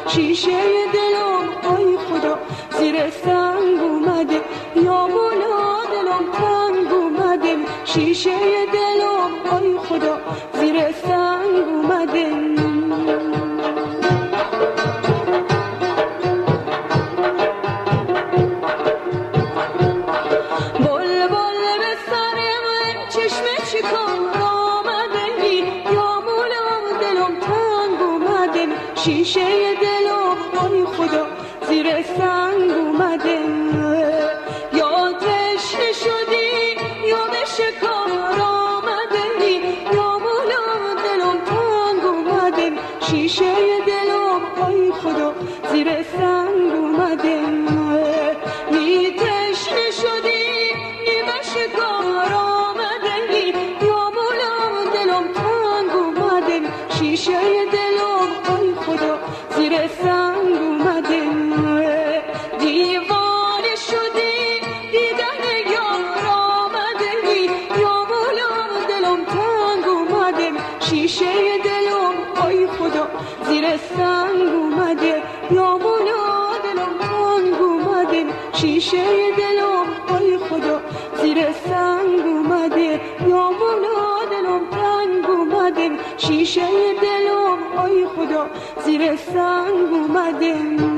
شیشه دلم ای خدا زیر سنگ اومده، یا مولا دلم تنگ اومده، شیشه دلم ای خدا زیر سنگ اومده. شیشه دلم ای خدا زیر سنگ اومده، یا تشنه شدی یا به شکار آمده، یا مولا دلم تنگ اومده، شیشه دلم ای خدا زیر سنگ اومده. نی تشنه شدی نی به شکار آمده، یا مولا دلم تنگ اومده، شیشه زیر سنگ اومده. دیوانه شدی دیدن یار آمده، یا مولا دلم تنگ اومده، شیشه دلم ای خدا زیر سنگ اومده، یا مولا دلم تنگ اومده، شیشه دلم ای خدا زیر سنگ اومده، یا مولا دلم تنگ اومده، شیشه دلم ای خدا زیر سنگ اومده.